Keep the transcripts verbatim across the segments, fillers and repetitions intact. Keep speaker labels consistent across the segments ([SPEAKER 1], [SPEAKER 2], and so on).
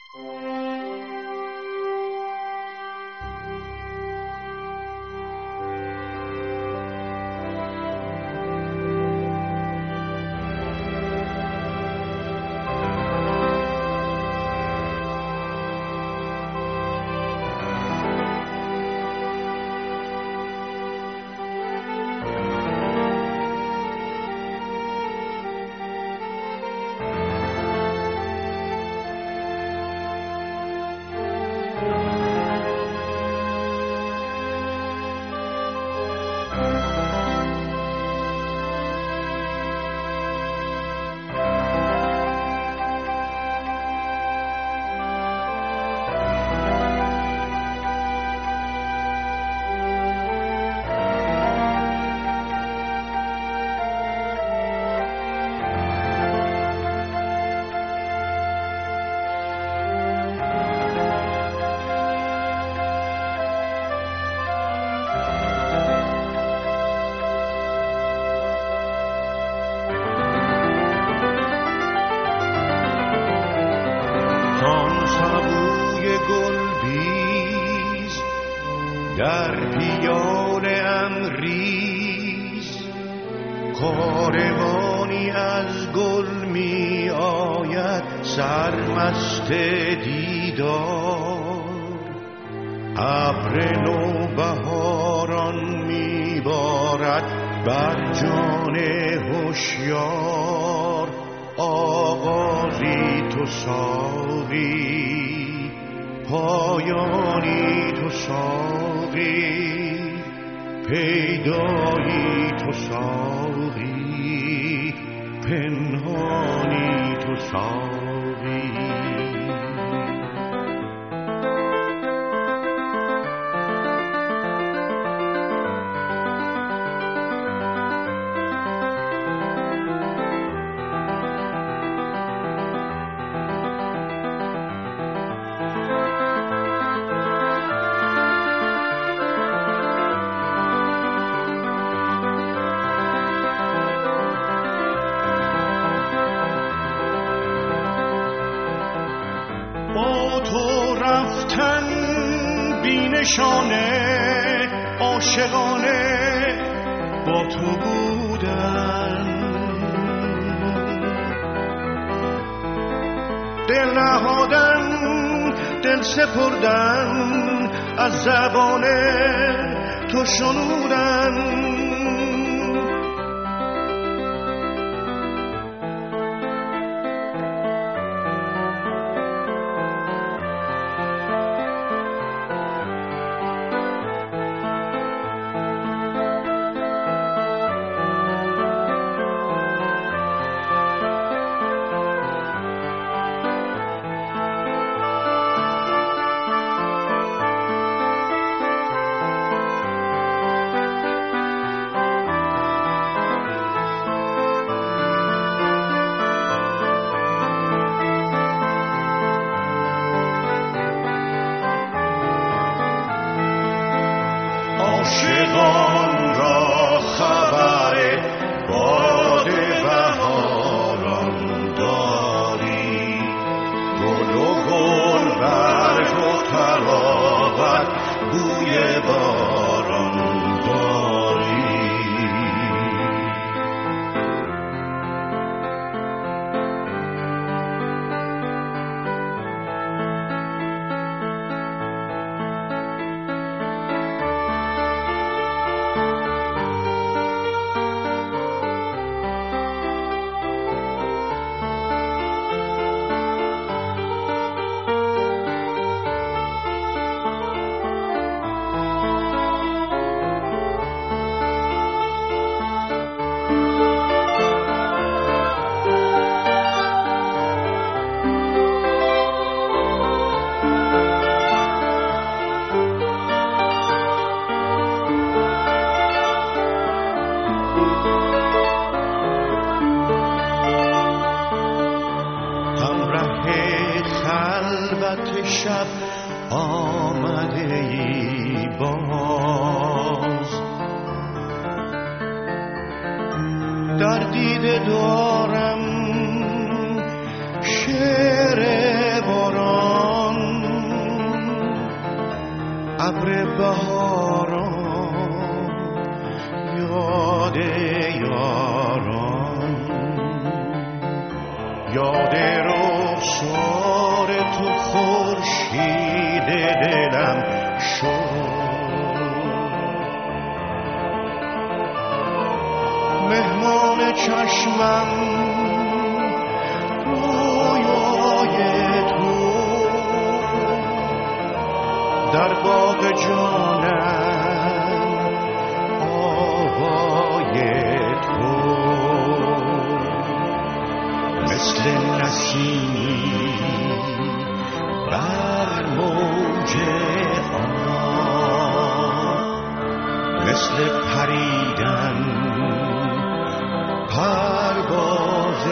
[SPEAKER 1] در پیال امریز کاروانی از گل می آید سرمست دیدار، ابر نوبهاران می بارد بر جان هوشیار. آغازی تو ساقی، پایانی تو ساقی، پیدایی تو ساقی، پنهانی تو ساقی. نشانه عاشقانه با تو بودن، دل نهادن، دل سپردن، از زبان تو شنودن. عاشقان را خبر باد بهاران داری، گل و گل برگ و طراوت بوی باران داری. شب آمده ای باز، در دیده دارم شعر باران. ابر بهاران یاد یاران، یاد رخسار تو خورشید دلم شد. مهمان چشمم رویای تو، در باغ جانم آوای تو، مثل نسیم بر موج آب، مثل پریدن پرواز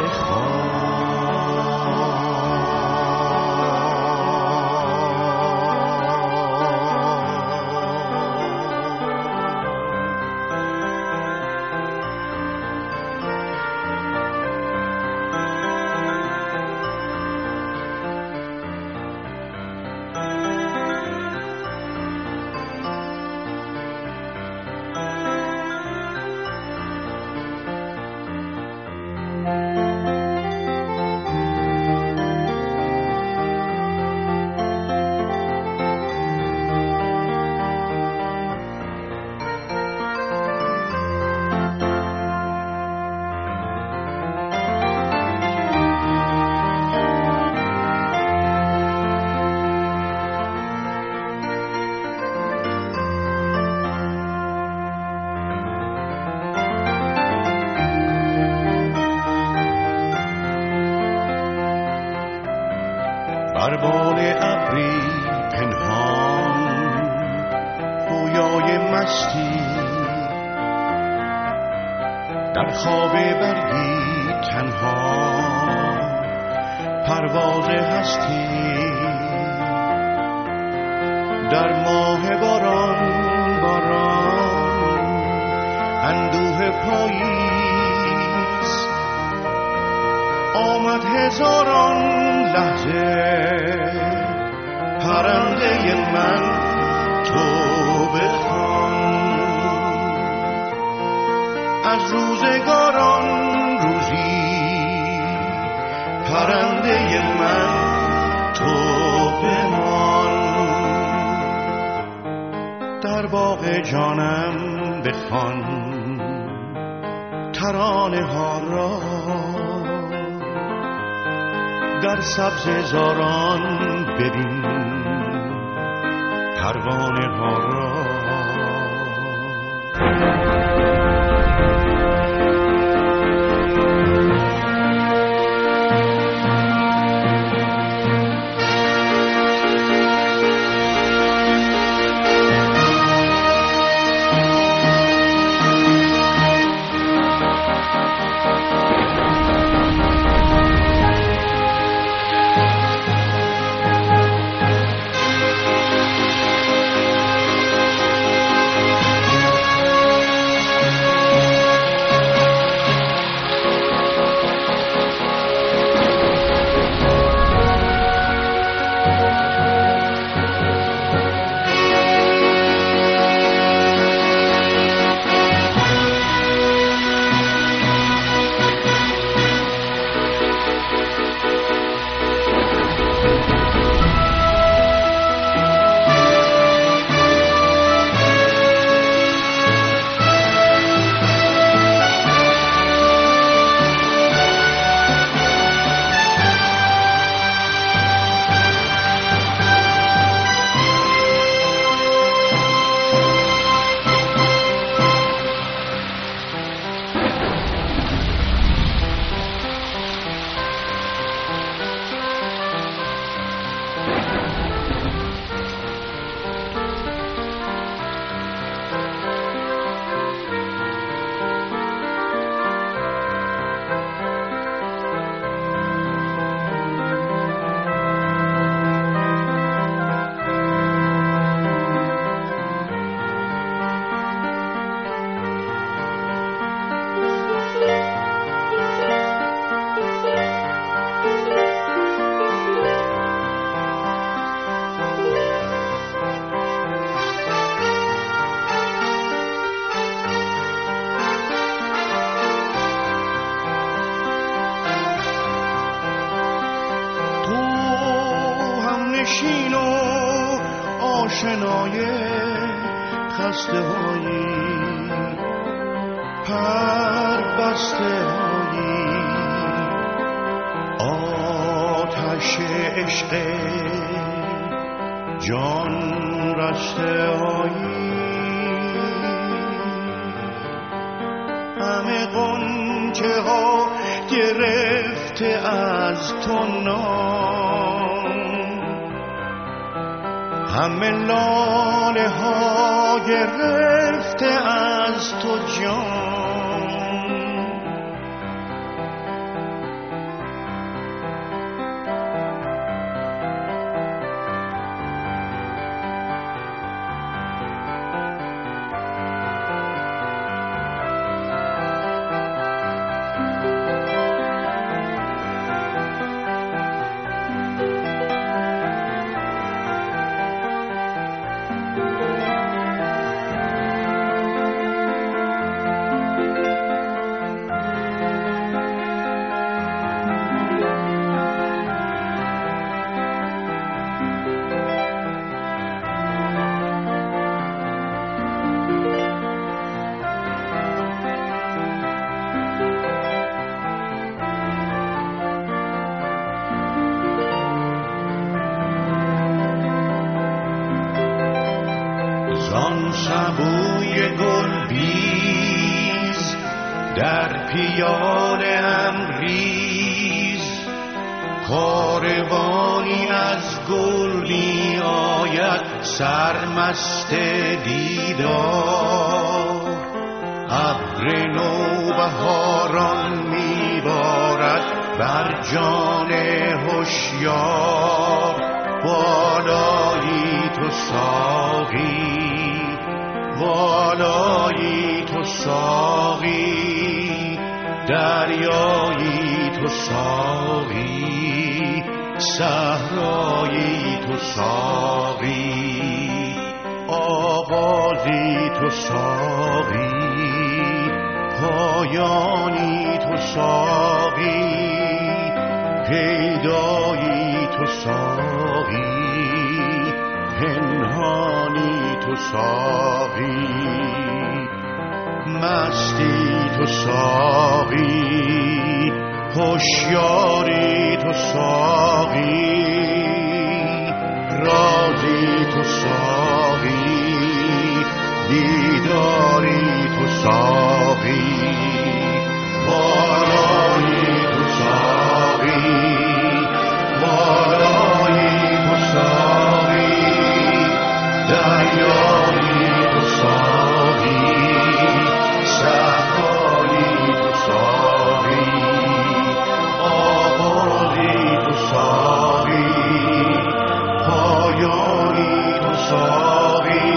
[SPEAKER 1] بر بال ابری پنهان، رویای مستی در خواب برگی تنها، پرواز هستی در ماه باران باران، اندوه پاییز آمد هزاران لحظه، پرنده من تو بخوان، از روزگاران روزی پرنده من تو بمان، در باغ جانم بخوان ترانه ها را، در سبز زاران ببین پروانه ها را. نشین و آشنای خسته هایی، پر بسته هایی، آتش عشق جان رسته هایی، همه غنچه ها گرفته از تو نام، همه لاله ها گرفته از تو جان. زان سبوی گل بیز در پیاله هم ریز، کاروانی از گل می آید سرمست دیدار، ابر نوبهاران می بارد بر جان هوشیار، بالایی تو ساقی، بالایی تو ساقی، دریایی تو ساقی، صحرایی تو ساقی، آغازی تو ساقی، پایانی تو ساقی، پیدایی تو ساقی، پنهانی تو ساقی، مستی تو ساقی، هوشیاری تو ساقی، رازی تو ساقی، بیداری تو ساقی، بالایی تو ساقی، بالایی تو ساقی، دریایی تو ساقی، صحرایی تو ساقی، آغازی تو ساقی، پایانی تو ساقی،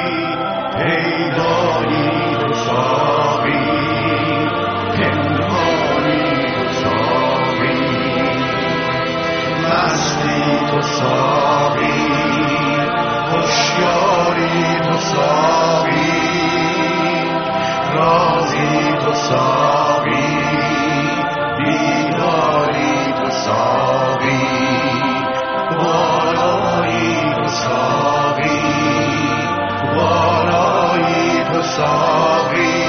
[SPEAKER 1] پیدایی تو ساقی، پنهانی تو ساقی، مستی تو ساقی، هوشیاری تو ساقی، رازی تو ساقی، بیداری تو ساقی، بالایی تو ساقی، بالایی تو ساقی،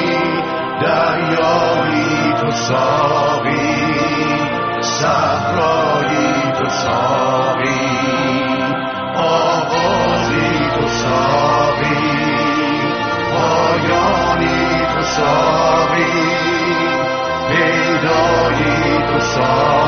[SPEAKER 1] دریایی تو ساقی، صحرایی تو ساقی، آغازی تو ساقی، پایانی تو ساقی، پیدایی تو ساقی.